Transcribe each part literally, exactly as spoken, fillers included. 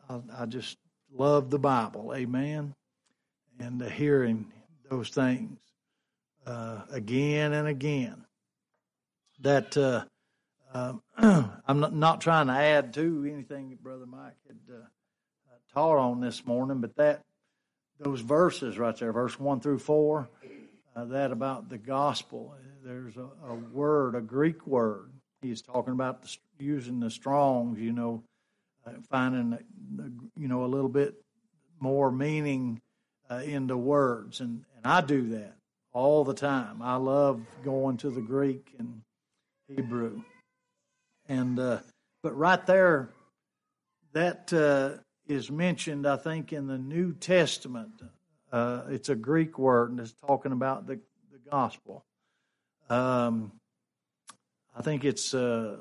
I, I just love the Bible, amen, and uh, hearing those things uh, again and again. That uh, uh, I'm not, not trying to add to anything that Brother Mike had uh, taught on this morning, but that those verses right there, verse one through four, uh, that about the gospel. There's a, a word, a Greek word. He's talking about the, using the Strongs, you know, uh, finding, the, the, you know, a little bit more meaning uh, in the words. And, and I do that all the time. I love going to the Greek and Hebrew. And uh, but right there, that uh, is mentioned, I think, in the New Testament. Uh, it's a Greek word, and it's talking about the, the gospel. Um, I think it's uh,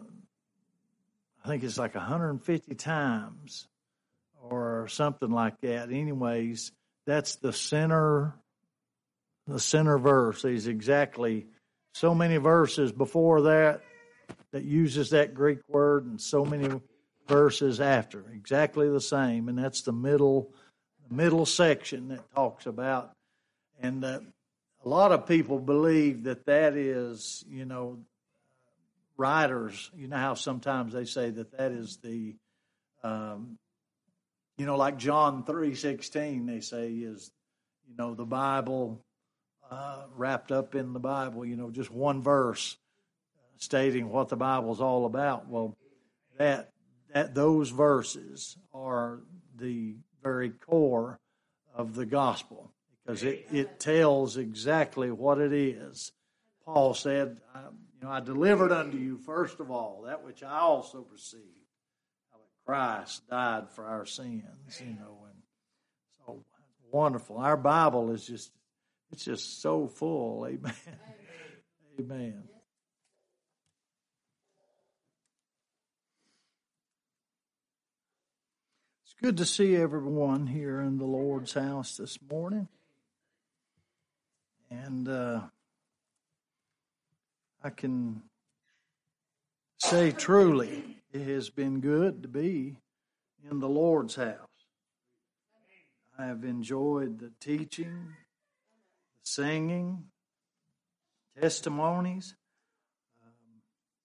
I think it's like one hundred fifty times or something like that. Anyways, that's the center the center verse. Is exactly so many verses before that that uses that Greek word, and so many verses after, exactly the same. And that's the middle the middle section that talks about. And uh, a lot of people believe that that is, you know, writers, you know how sometimes they say that that is the, um, you know, like John three sixteen, they say is, you know, the Bible uh, wrapped up in the Bible, you know, just one verse stating what the Bible's all about. Well, that that those verses are the very core of the gospel, because it, it tells exactly what it is. Paul said, I, you know, I delivered unto you, first of all, that which I also received, how that Christ died for our sins, you know, and so wonderful. Our Bible is just, it's just so full, amen. Amen. It's good to see everyone here in the Lord's house this morning. And uh, I can say truly it has been good to be in the Lord's house. I have enjoyed the teaching, the singing, testimonies, um,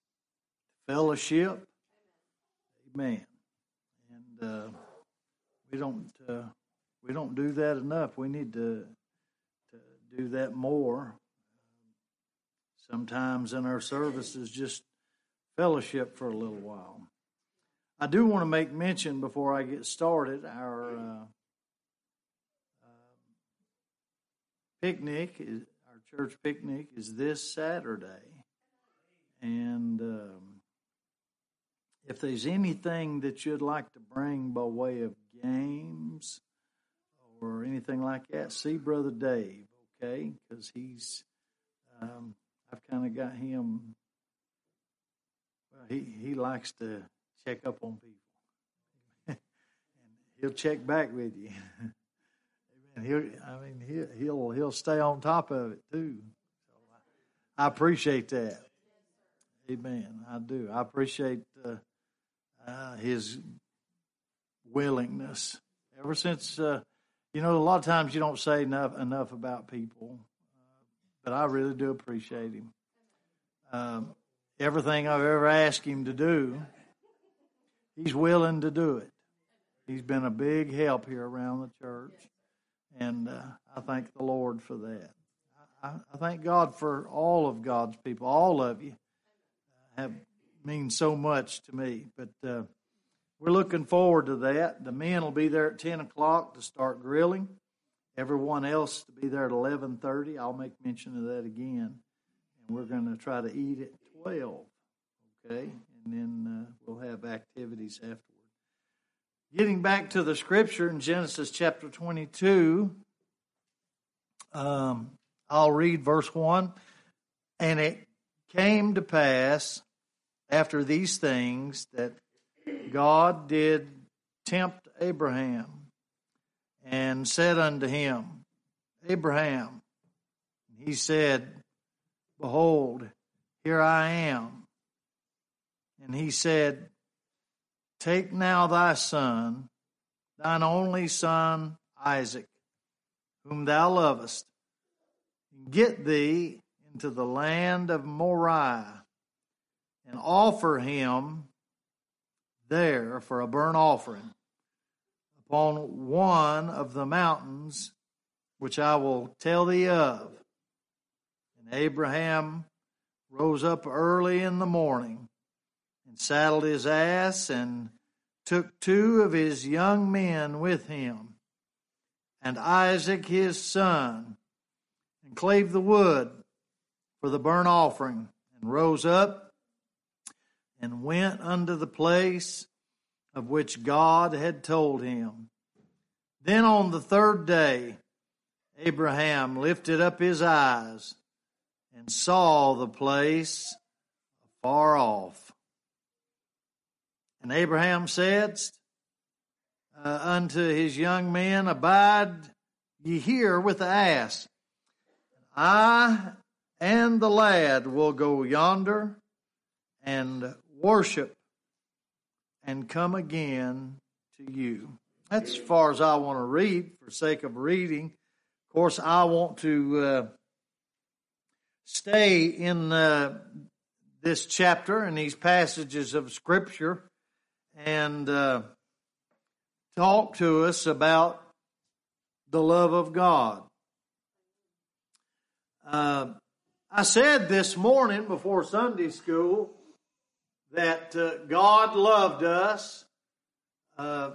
fellowship. Amen. And uh, we don't uh, we don't do that enough. We need to to do that more. Sometimes in our services, just fellowship for a little while. I do want to make mention before I get started, our uh, uh, picnic, is, our church picnic is this Saturday. And um, if there's anything that you'd like to bring by way of games or anything like that, see Brother Dave, okay? Because he's... Um, I've kind of got him, well, he, he likes to check up on people. And he'll check back with you. And he'll, I mean, he'll, he'll, he'll stay on top of it too. So I appreciate that. Amen. I do. I appreciate uh, uh, his willingness. Ever since, uh, you know, a lot of times you don't say enough, enough about people. But I really do appreciate him. Um, everything I've ever asked him to do, he's willing to do it. He's been a big help here around the church, and uh, I thank the Lord for that. I, I thank God for all of God's people. All of you have mean so much to me. But uh, we're looking forward to that. The men will be there at ten o'clock to start grilling. Everyone else to be there at eleven thirty. I'll make mention of that again. And we're going to try to eat at twelve, okay? And then uh, we'll have activities afterward. Getting back to the scripture in Genesis chapter twenty-two, um, I'll read verse one. And it came to pass after these things that God did tempt Abraham, and said unto him, Abraham. He said, Behold, here I am. And he said, Take now thy son, thine only son Isaac, whom thou lovest, and get thee into the land of Moriah, and offer him there for a burnt offering upon one of the mountains which I will tell thee of. And Abraham rose up early in the morning, and saddled his ass, and took two of his young men with him, and Isaac his son, and clave the wood for the burnt offering, and rose up, and went unto the place of which God had told him. Then on the third day Abraham lifted up his eyes, and saw the place afar off. And Abraham said uh, unto his young men, Abide ye here with the ass. I and the lad will go yonder and worship, and come again to you. That's as far as I want to read for sake of reading. Of course, I want to uh, stay in uh, this chapter and these passages of Scripture and uh, talk to us about the love of God. Uh, I said this morning before Sunday school that uh, God loved us uh,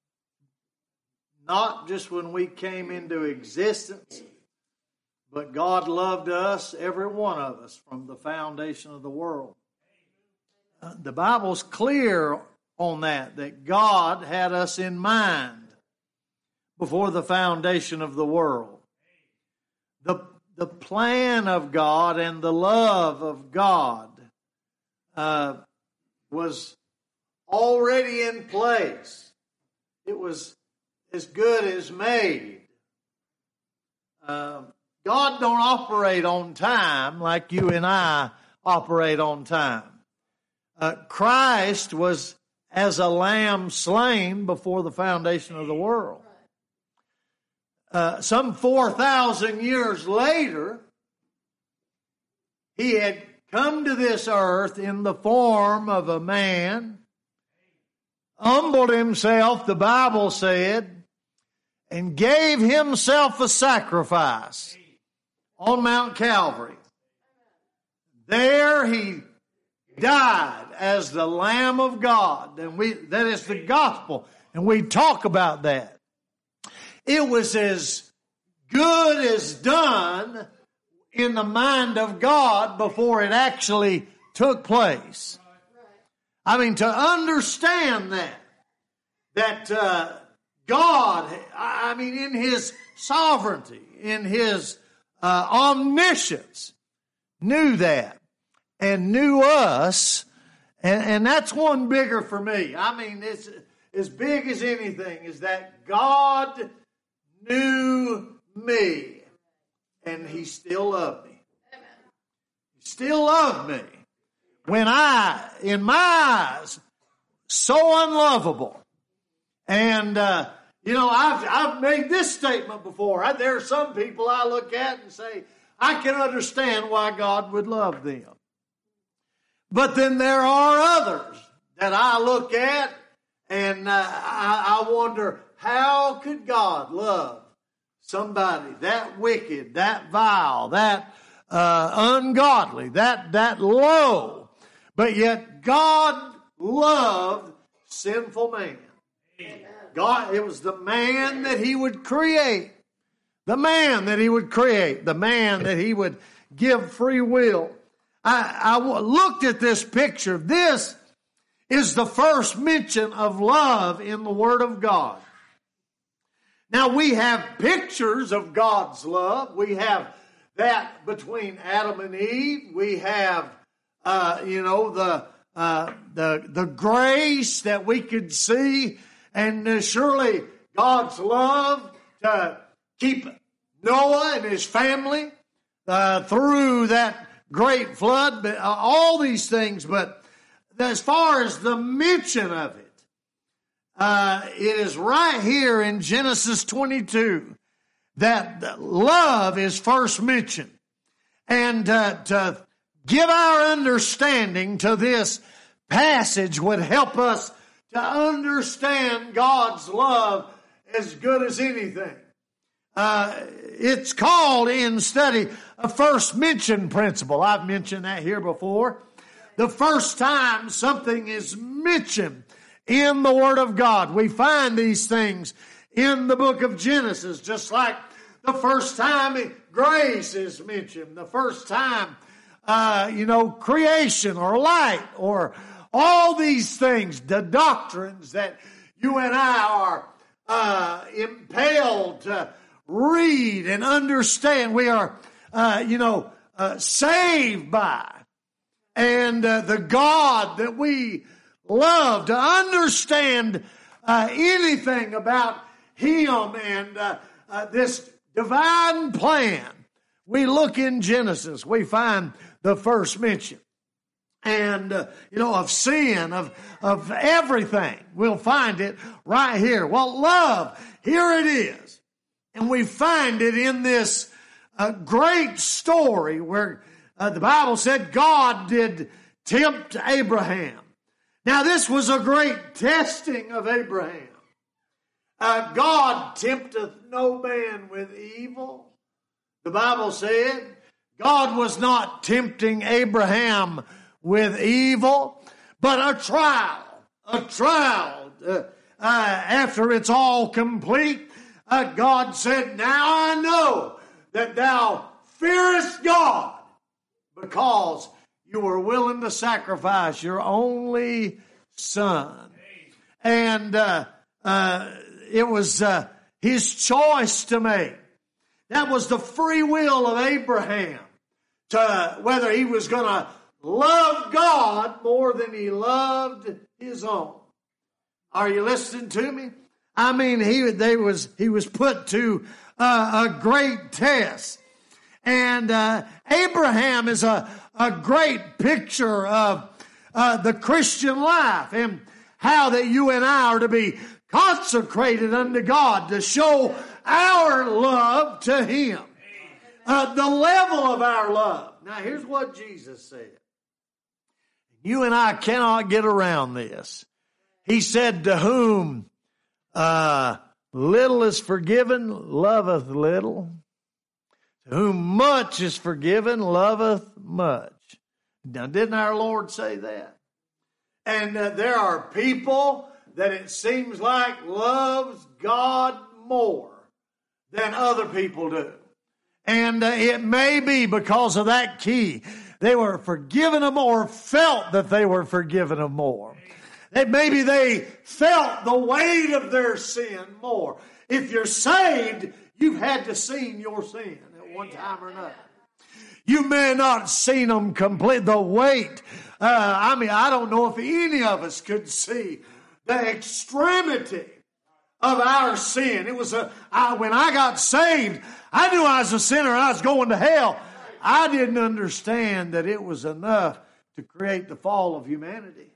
not just when we came into existence, but God loved us, every one of us, from the foundation of the world. Uh, the Bible's clear on that, that God had us in mind before the foundation of the world. The, the plan of God and the love of God uh, was already in place. It was as good as made. Uh, God don't operate on time like you and I operate on time. Uh, Christ was as a lamb slain before the foundation of the world. Uh, some four thousand years later, he had come to this earth in the form of a man, humbled himself, the Bible said, and gave himself a sacrifice on Mount Calvary. There he died as the Lamb of God, and we that is the gospel, and we talk about that. It was as good as done in the mind of God before it actually took place. I mean, to understand that, that uh, God, I mean, in His sovereignty, in His uh, omniscience, knew that and knew us, and, and that's one bigger for me. I mean, it's as big as anything is that God knew me, and He still loved me. He still loved me when I, in my eyes, so unlovable. And, uh, you know, I've, I've made this statement before. I, there are some people I look at and say, I can understand why God would love them. But then there are others that I look at and uh, I, I wonder, how could God love somebody that wicked, that vile, that uh, ungodly, that that low? But yet God loved sinful man. God, it was the man that He would create. The man that He would create. The man that He would give free will. I, I looked at this picture. This is the first mention of love in the Word of God. Now, we have pictures of God's love. We have that between Adam and Eve. We have, uh, you know, the, uh, the, the grace that we could see. And uh, surely God's love to keep Noah and his family uh, through that great flood, but, uh, all these things. But as far as the mention of it, uh, it is right here in Genesis twenty-two that love is first mentioned. And uh, to give our understanding to this passage would help us to understand God's love as good as anything. Uh, it's called in study a first mention principle. I've mentioned that here before. The first time something is mentioned in the Word of God, we find these things in the book of Genesis, just like the first time grace is mentioned, the first time, uh, you know, creation or light or all these things, the doctrines that you and I are uh, impelled to read and understand. We are, uh, you know, uh, saved by. And uh, the God that we love, to understand uh, anything about Him and uh, uh, this divine plan, we look in Genesis, we find the first mention. And, uh, you know, of sin, of, of everything. We'll find it right here. Well, love, here it is. And we find it in this uh, great story where uh, the Bible said God did tempt Abraham. Now, this was a great testing of Abraham. Uh, God tempteth no man with evil. The Bible said God was not tempting Abraham with evil, but a trial, a trial. Uh, uh, after it's all complete, uh, God said, now I know that thou fearest God because you were willing to sacrifice your only son. And uh, uh, it was uh, his choice to make. That was the free will of Abraham, to whether he was going to love God more than he loved his own. Are you listening to me? I mean, he they was he was put to uh, a great test, and uh, Abraham is a a great picture of uh, the Christian life and how that you and I are to be consecrated unto God to show our love to Him, uh, the level of our love. Now, here's what Jesus said. You and I cannot get around this. He said, to whom uh, little is forgiven, loveth little. To whom much is forgiven, loveth much. Now, didn't our Lord say that? And uh, there are people that it seems like loves God more than other people do. And uh, it may be because of that key. They were forgiven of more, felt that they were forgiven of more. That maybe they felt the weight of their sin more. If you're saved, you've had to see your sin at one time or another. You may not have seen them complete, the weight. Uh, I mean, I don't know if any of us could see the extremity of our sin. It was a, I, when I got saved, I knew I was a sinner and I was going to hell. I didn't understand that it was enough to create the fall of humanity.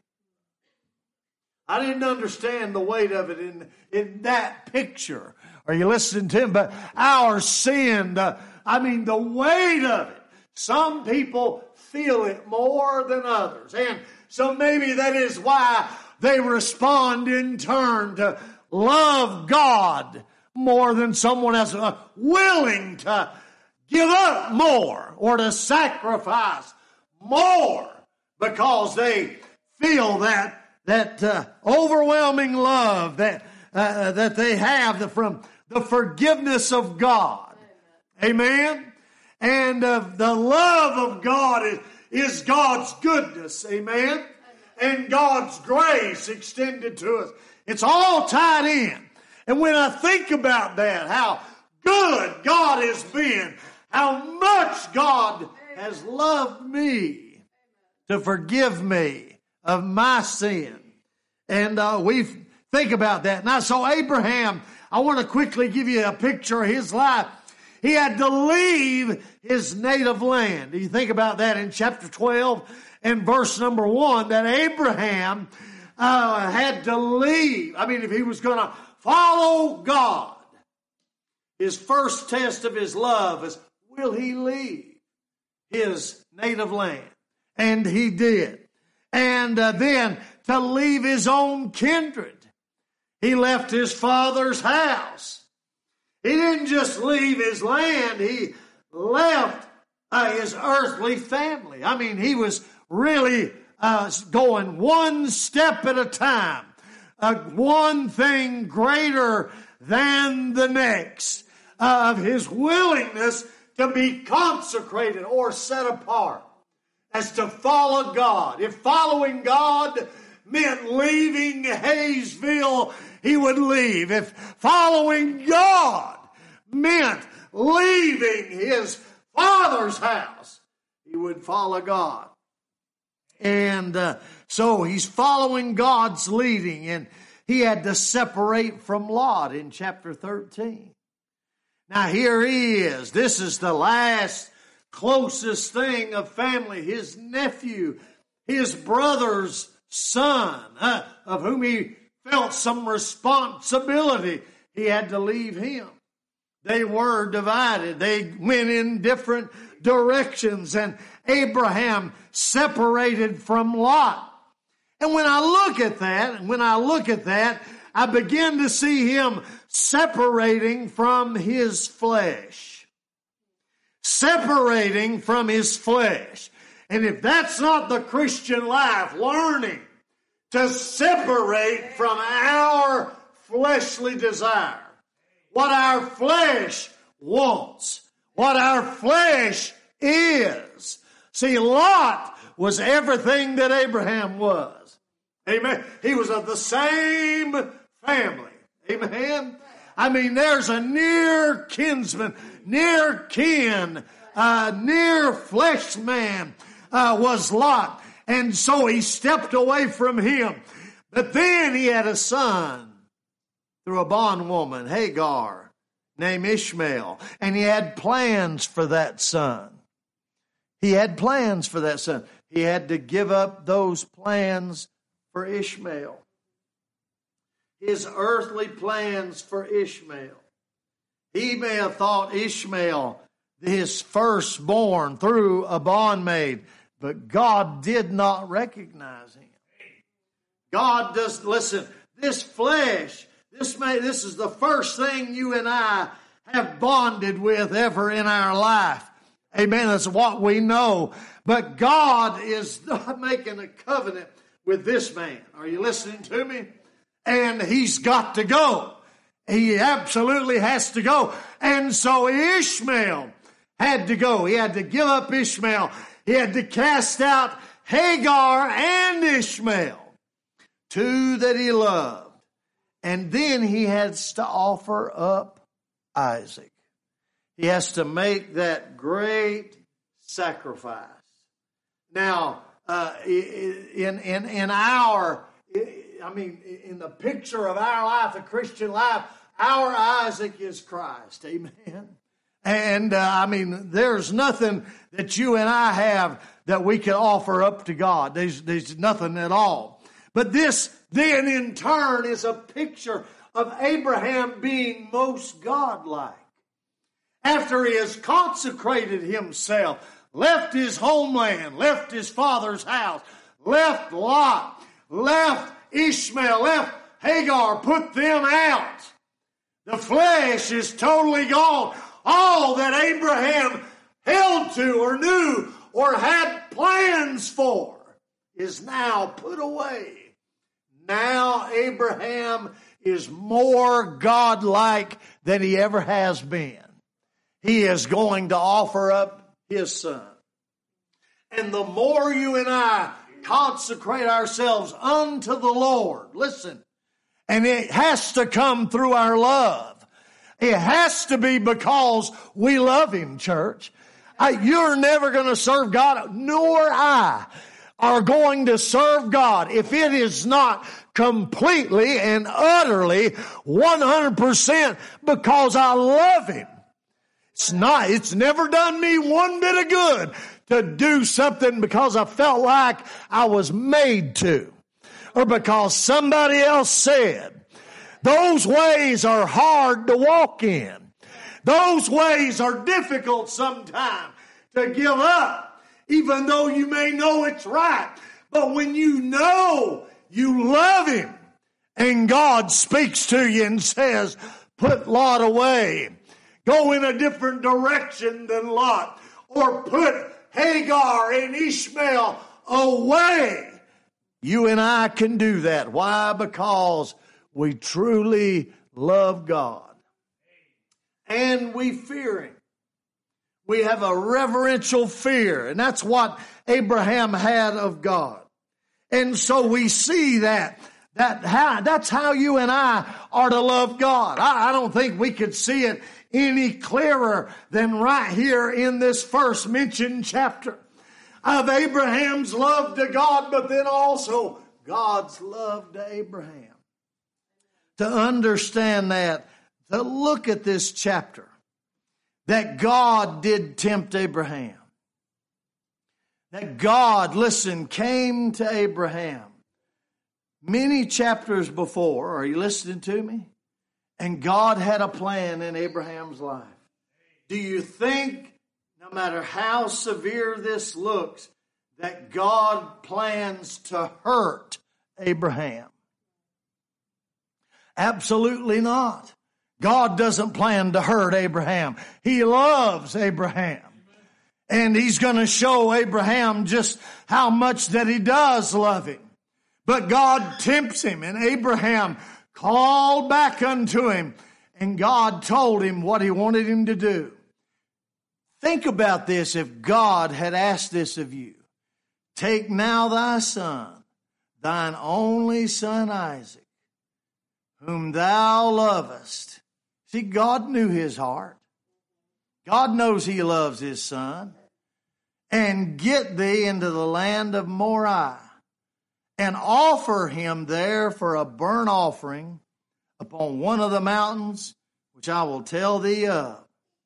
I didn't understand the weight of it in, in that picture. Are you listening to him? But our sin, the, I mean, the weight of it. Some people feel it more than others. And so maybe that is why they respond in turn to love God more than someone else, uh, willing to give up more or to sacrifice more because they feel that that uh, overwhelming love that uh, that they have the, from the forgiveness of God. Amen? And uh, the love of God is, is God's goodness. Amen? And God's grace extended to us. It's all tied in. And when I think about that, how good God has been, how much God has loved me to forgive me of my sin. And uh, we think about that. Now, so Abraham, I want to quickly give you a picture of his life. He had to leave his native land. Do you think about that in chapter twelve and verse number one, that Abraham uh, had to leave, I mean, if he was going to follow God, his first test of his love is, will he leave his native land? And he did. And uh, then to leave his own kindred. He left his father's house. He didn't just leave his land. He left uh, his earthly family. I mean, he was really uh, going one step at a time. Uh, one thing greater than the next. Uh, of his willingness to be consecrated or set apart as to follow God. If following God meant leaving Hayesville, he would leave. If following God meant leaving his father's house, he would follow God. And uh, so he's following God's leading, and he had to separate from Lot in chapter thirteen. Now here he is. This is the last closest thing of family. His nephew, his brother's son, uh, of whom he felt some responsibility. He had to leave him. They were divided. They went in different directions, and Abraham separated from Lot. And when I look at that, when I look at that, I begin to see him separating from his flesh. Separating from his flesh. And if that's not the Christian life, learning to separate from our fleshly desire, what our flesh wants, what our flesh is. See, Lot was everything that Abraham was. Amen. He was of the same family. Amen. I mean, there's a near kinsman, near kin, uh, near flesh man uh, was Lot. And so he stepped away from him. But then he had a son through a bondwoman, Hagar, named Ishmael. And he had plans for that son. He had plans for that son. He had to give up those plans for Ishmael. His earthly plans for Ishmael. He may have thought Ishmael, his firstborn, through a bondmaid, but God did not recognize him. God does, listen, this flesh, this may, this is the first thing you and I have bonded with ever in our life. Amen. That's what we know. But God is not making a covenant with this man. Are you listening to me? And he's got to go. He absolutely has to go. And so Ishmael had to go. He had to give up Ishmael. He had to cast out Hagar and Ishmael, two that he loved. And then he has to offer up Isaac. He has to make that great sacrifice. Now, uh, in, in, in our, I mean, in the picture of our life, the Christian life, our Isaac is Christ. Amen. And, uh, I mean, there's nothing that you and I have that we can offer up to God. There's, there's nothing at all. But this then in turn is a picture of Abraham being most godlike. After he has consecrated himself, left his homeland, left his father's house, left Lot, left Ishmael, left Hagar, put them out. The flesh is totally gone. All that Abraham held to or knew or had plans for is now put away. Now Abraham is more godlike than he ever has been. He is going to offer up his son. And the more you and I consecrate ourselves unto the Lord, listen, and it has to come through our love. It has to be because we love Him, church. I, you're never going to serve God, nor I are going to serve God if it is not completely and utterly one hundred percent because I love Him. It's not, it's never done me one bit of good to do something because I felt like I was made to, or because somebody else said. Those ways are hard to walk in. Those ways are difficult sometimes to give up, even though you may know it's right. But when you know you love Him and God speaks to you and says, put Lot away, go in a different direction than Lot, or put Hagar and Ishmael away, you and I can do that. Why? Because we truly love God and we fear Him. We have a reverential fear, and that's what Abraham had of God. And so we see that. That how, that's how you and I are to love God. I, I don't think we could see it any clearer than right here in this first mentioned chapter of Abraham's love to God, but then also God's love to Abraham. To understand that, to look at this chapter, that God did tempt Abraham. That God, listen, came to Abraham many chapters before. Are you listening to me? And God had a plan in Abraham's life. Do you think, no matter how severe this looks, that God plans to hurt Abraham? Absolutely not. God doesn't plan to hurt Abraham. He loves Abraham. And He's going to show Abraham just how much that He does love him. But God tempts him, and Abraham called back unto him, and God told him what He wanted him to do. Think about this if God had asked this of you. Take now thy son, thine only son Isaac, whom thou lovest. See, God knew his heart. God knows He loves His son. And get thee into the land of Moriah, and offer him there for a burnt offering upon one of the mountains, which I will tell thee of.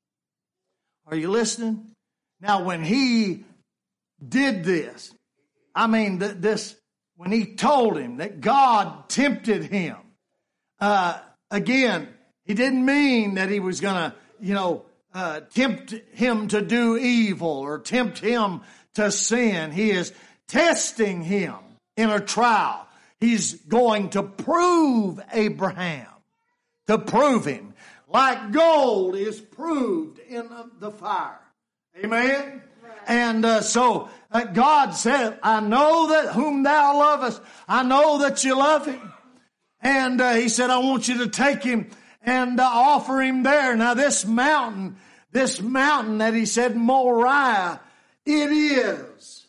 Are you listening? Now, when he did this, I mean, th- this, when he told him that God tempted him, uh, again, He didn't mean that He was going to, you know, uh, tempt him to do evil or tempt him to sin. He is testing him in a trial. He's going to prove Abraham, to prove him, like gold is proved in the fire. Amen? Right. And uh, so uh, God said, I know that whom thou lovest, I know that you love him. And uh, He said, I want you to take him and uh, offer him there. Now this mountain, this mountain that He said, Moriah, it is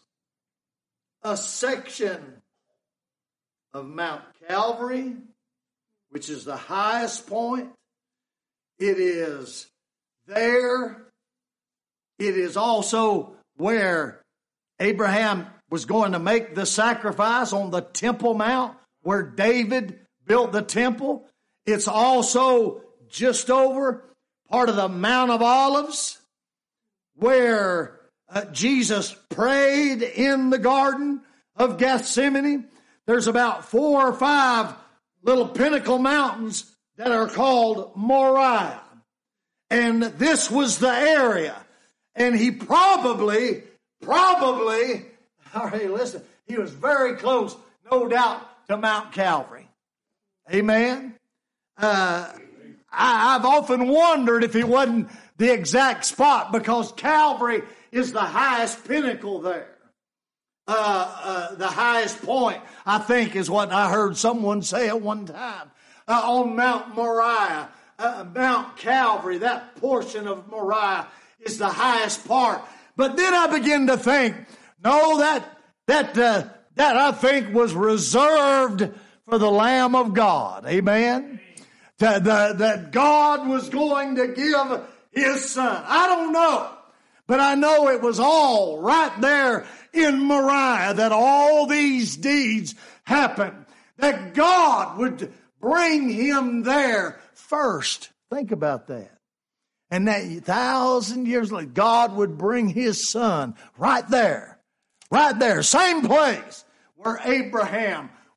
a section of Mount Calvary, which is the highest point. It is there. It is also where Abraham was going to make the sacrifice on the Temple Mount, where David built the temple. It's also just over part of the Mount of Olives, where uh, Jesus prayed in the Garden of Gethsemane. There's about four or five little pinnacle mountains that are called Moriah. And this was the area. And he probably, probably, all right, listen, he was very close, no doubt, to Mount Calvary. Amen? Uh, I, I've often wondered if it wasn't the exact spot, because Calvary is the highest pinnacle there. Uh, uh, the highest point, I think, is what I heard someone say at one time. Uh, on Mount Moriah, uh, Mount Calvary, that portion of Moriah is the highest part. But then I begin to think, no, that that uh, that I think was reserved for the Lamb of God. Amen. To, the, that God was going to give His Son. I don't know, but I know it was all right there in Moriah that all these deeds happened. That God would bring Him there first. Think about that. And that thousand years later, God would bring His Son right there. Right there. Same place where Abraham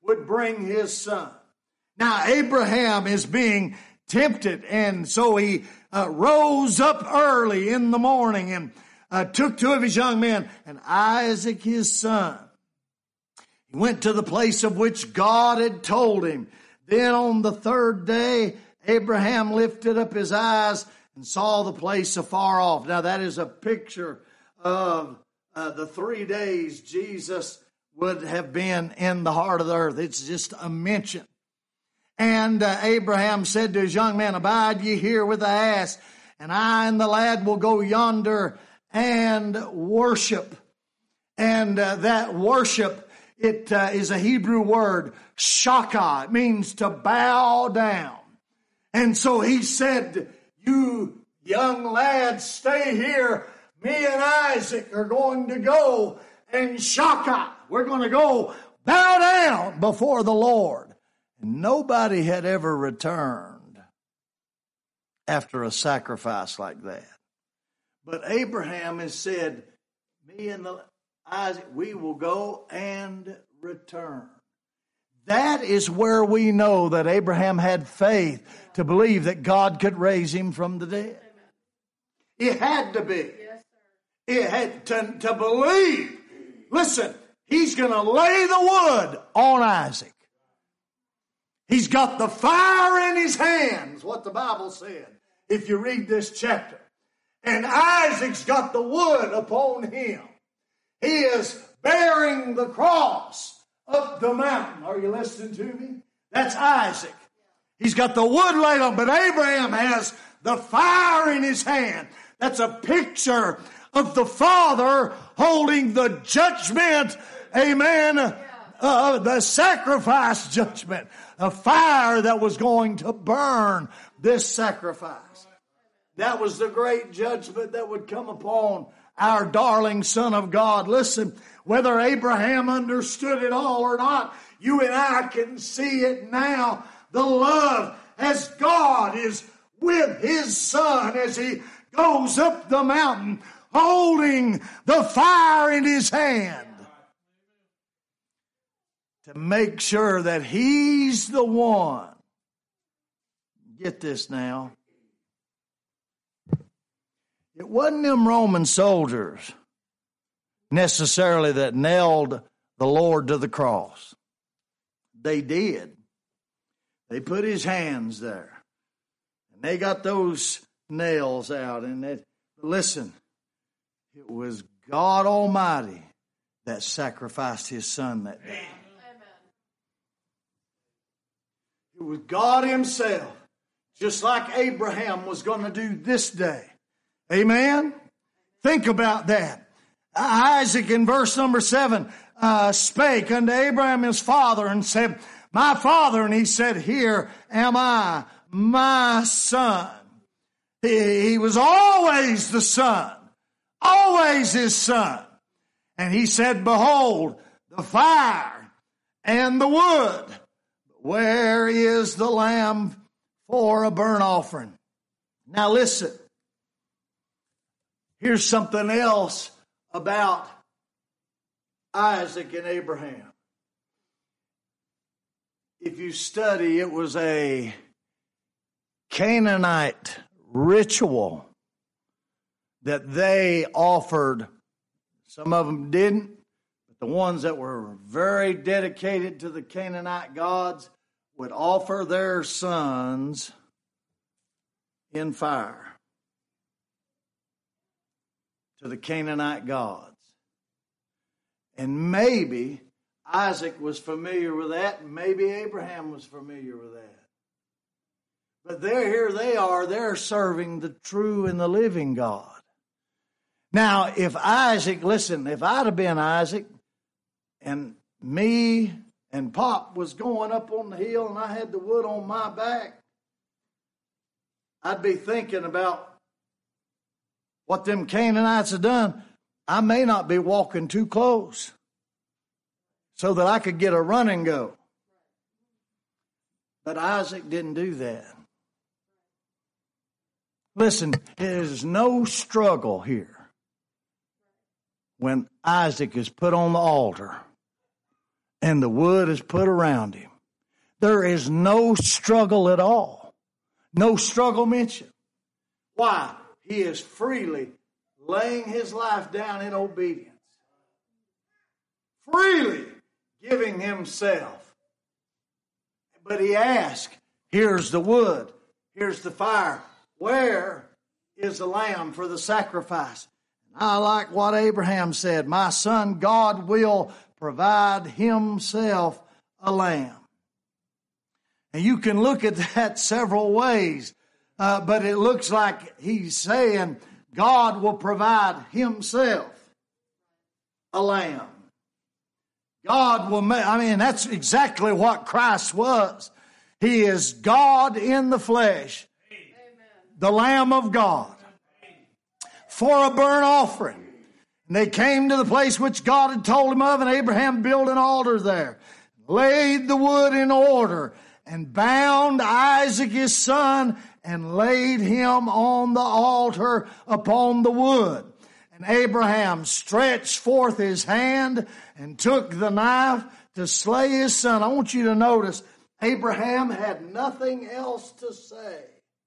would bring his son. Now, Abraham is being tempted, and so he uh, rose up early in the morning and uh, took two of his young men and Isaac his son. He went to the place of which God had told him. Then on the third day, Abraham lifted up his eyes and saw the place afar off. Now, that is a picture of uh, the three days Jesus would have been in the heart of the earth. It's just a mention. And uh, Abraham said to his young man, "Abide ye here with the ass, and I and the lad will go yonder and worship." And uh, that worship, it uh, is a Hebrew word, shaka. It means to bow down. And so he said, "You young lads, stay here. Me and Isaac are going to go and shaka. We're going to go bow down before the Lord." And nobody had ever returned after a sacrifice like that. But Abraham has said, me and the Isaac, we will go and return. That is where we know that Abraham had faith to believe that God could raise him from the dead. It had to be. It had to, to believe. Listen, he's going to lay the wood on Isaac. He's got the fire in his hands, what the Bible said, if you read this chapter. And Isaac's got the wood upon him. He is bearing the cross up the mountain. Are you listening to me? That's Isaac. He's got the wood laid on, but Abraham has the fire in his hand. That's a picture of the Father holding the judgment, amen, uh, the sacrifice judgment, a fire that was going to burn this sacrifice. That was the great judgment that would come upon our darling Son of God. Listen, whether Abraham understood it all or not, you and I can see it now. The love as God is with his Son as he goes up the mountain, holding the fire in his hand to make sure that he's the one. Get this now. It wasn't them Roman soldiers necessarily that nailed the Lord to the cross. They did. They put his hands there. And they got those nails out. And they, listen, it was God Almighty that sacrificed his Son that day. It was God himself, just like Abraham was going to do this day. Amen? Think about that. Isaac in verse number seven uh, spake unto Abraham his father and said, "My father," and he said, "Here am I, my son." He, he was always the son, always his son. And he said, "Behold, the fire and the wood. Where is the lamb for a burnt offering?" Now listen. Here's something else about Isaac and Abraham. If you study, it was a Canaanite ritual that they offered. Some of them didn't, but the ones that were very dedicated to the Canaanite gods would offer their sons in fire to the Canaanite gods. And maybe Isaac was familiar with that, and maybe Abraham was familiar with that. But they're here they are, they're serving the true and the living God. Now, if Isaac, listen, if I'd have been Isaac, and me and Pop was going up on the hill and I had the wood on my back, I'd be thinking about what them Canaanites have done. I may not be walking too close so that I could get a run and go. But Isaac didn't do that. Listen, there's no struggle here when Isaac is put on the altar and the wood is put around him. There is no struggle at all. No struggle mentioned. Why? He is freely laying his life down in obedience. Freely giving himself. But he asked, here's the wood, here's the fire. Where is the lamb for the sacrifice? And I like what Abraham said. My son, God will provide himself a lamb. And you can look at that several ways. Uh, but it looks like he's saying God will provide himself a lamb. God will make, I mean, that's exactly what Christ was. He is God in the flesh. The Lamb of God. For a burnt offering. And they came to the place which God had told him of, and Abraham built an altar there. Laid the wood in order, and bound Isaac his son, and laid him on the altar upon the wood. And Abraham stretched forth his hand and took the knife to slay his son. I want you to notice, Abraham had nothing else to say.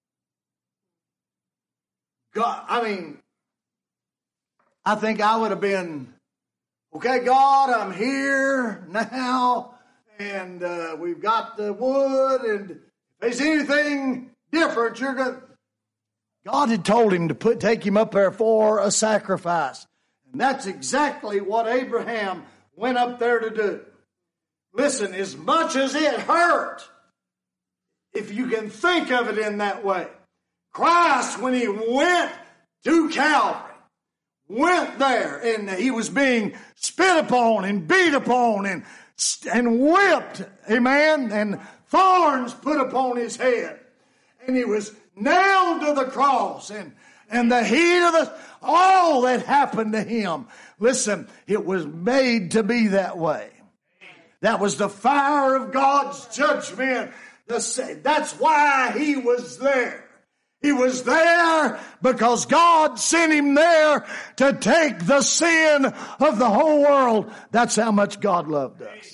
God, I mean, I think I would have been, okay, God, I'm here now, and uh, we've got the wood, and if there's anything different, you're going to... God had told him to put take him up there for a sacrifice. And that's exactly what Abraham went up there to do. Listen, as much as it hurt, if you can think of it in that way, Christ, when he went to Calvary, went there and he was being spit upon and beat upon and, and whipped, amen, and thorns put upon his head. And he was nailed to the cross, and, and the heat of the, all that happened to him. Listen, it was made to be that way. That was the fire of God's judgment. That's why he was there. He was there because God sent him there to take the sin of the whole world. That's how much God loved us.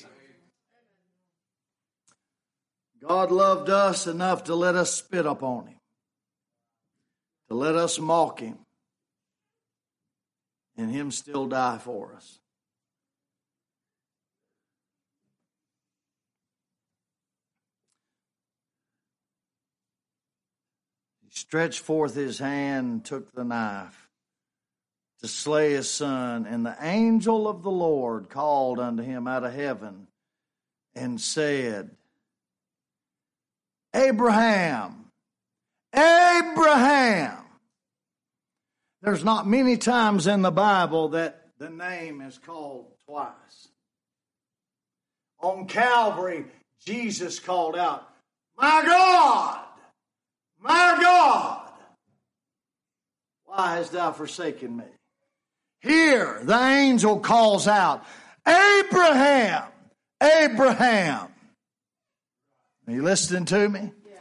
God loved us enough to let us spit upon him, to let us mock him, and him still die for us. He stretched forth his hand and took the knife to slay his son, and the angel of the Lord called unto him out of heaven and said, Abraham, Abraham. There's not many times in the Bible that the name is called twice. On Calvary, Jesus called out, my God, my God, why hast thou forsaken me? Here, the angel calls out, Abraham, Abraham. Are you listening to me? Yeah.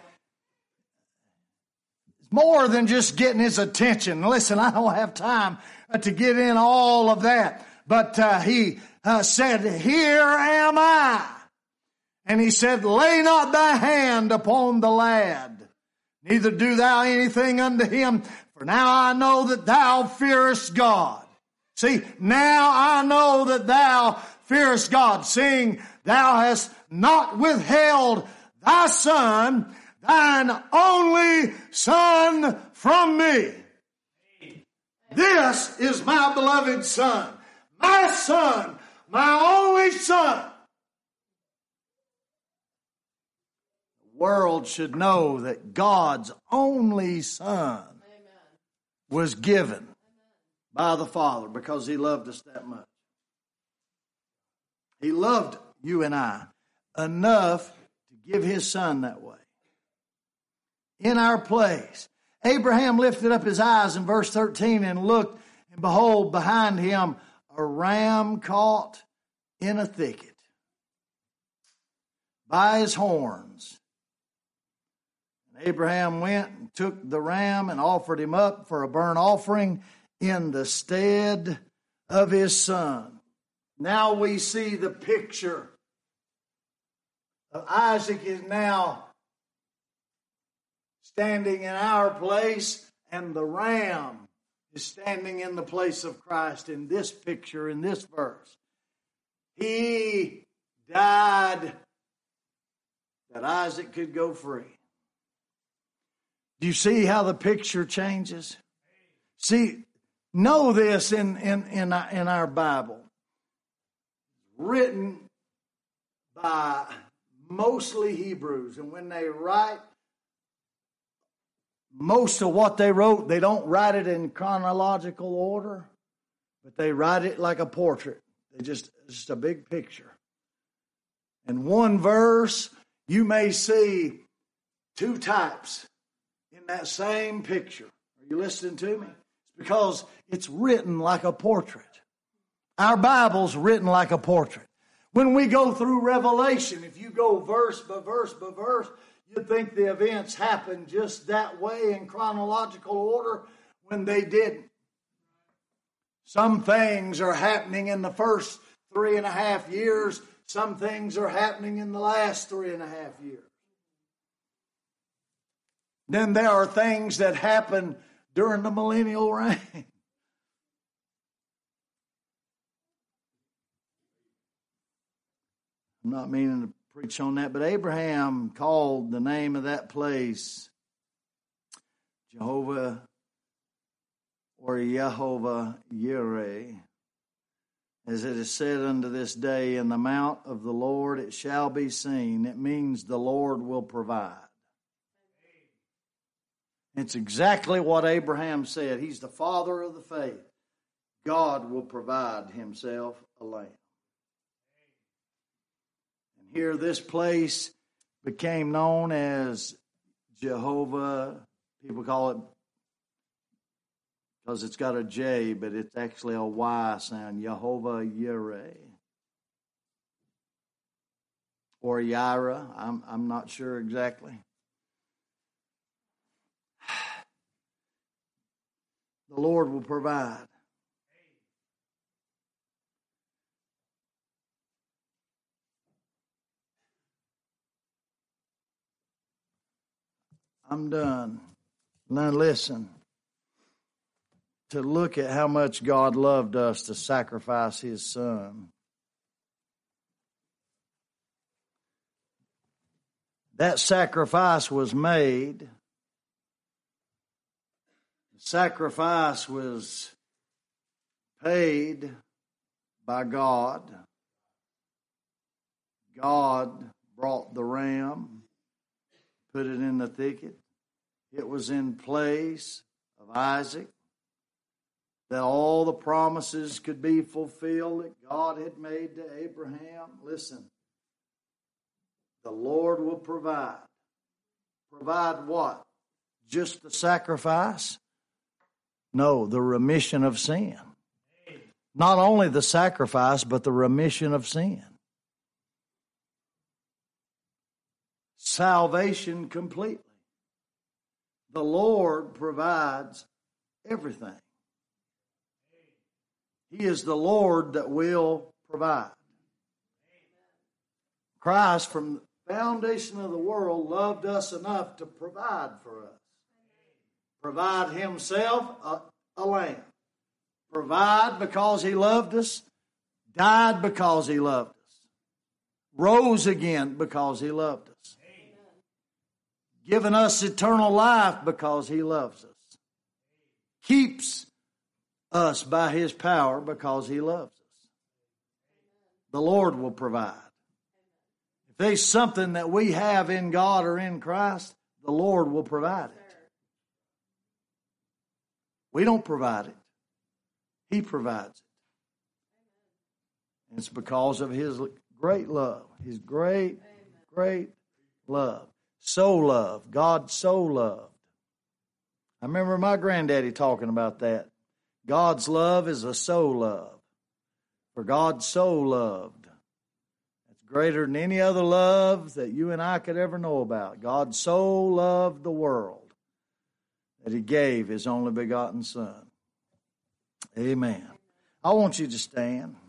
It's more than just getting his attention. Listen, I don't have time to get in all of that. But uh, he uh, said, here am I. And he said, lay not thy hand upon the lad, neither do thou anything unto him. For now I know that thou fearest God. See, now I know that thou fearest God, seeing thou hast not withheld thy son, thine only son from me. This is my beloved son, my son, my only son. The world should know that God's only son was given by the Father because he loved us that much. He loved you and I enough to give his son that way. In our place. Abraham lifted up his eyes in verse thirteen and looked, and behold, behind him a ram caught in a thicket by his horns. And Abraham went and took the ram and offered him up for a burnt offering in the stead of his son. Now we see the picture Isaac is now standing in our place, and the ram is standing in the place of Christ in this picture, in this verse. He died that Isaac could go free. Do you see how the picture changes? See, know this in, in, in, our, in our Bible. Written by mostly Hebrews. And when they write, most of what they wrote, they don't write it in chronological order, but they write it like a portrait. They just, it's just a big picture. In one verse, you may see two types in that same picture. Are you listening to me? It's because it's written like a portrait. Our Bible's written like a portrait. When we go through Revelation, if you go verse by verse by verse, you'd think the events happened just that way in chronological order when they didn't. Some things are happening in the first three and a half years. Some things are happening in the last three and a half years. Then there are things that happen during the millennial reign. I'm not meaning to preach on that, but Abraham called the name of that place Jehovah or Yehovah Yireh. As it is said unto this day, in the mount of the Lord it shall be seen. It means the Lord will provide. It's exactly what Abraham said. He's the father of the faith. God will provide himself a lamb. And here this place became known as Jehovah. People call it, because it's got a J, but it's actually a Y sound, Jehovah Yireh. Or Yireh, I'm, I'm not sure exactly. The Lord will provide. I'm done. Now listen. To look at how much God loved us to sacrifice His Son. That sacrifice was made. The sacrifice was paid by God. God brought the ram, put it in the thicket. It was in place of Isaac, that all the promises could be fulfilled that God had made to Abraham. Listen, the Lord will provide. Provide what? Just the sacrifice? No, the remission of sin. Not only the sacrifice, but the remission of sin. Salvation completely. The Lord provides everything. He is the Lord that will provide. Christ, from the foundation of the world, loved us enough to provide for us. Provide Himself a, a lamb. Provide because He loved us. Died because He loved us. Rose again because He loved us. Given us eternal life because He loves us. Keeps us by His power because He loves us. The Lord will provide. If there's something that we have in God or in Christ, the Lord will provide it. We don't provide it. He provides it. And it's because of His great love. His great, great love. So loved. God so loved. I remember my granddaddy talking about that. God's love is a so love. For God so loved. It's greater than any other love that you and I could ever know about. God so loved the world that He gave His only begotten Son. Amen. I want you to stand.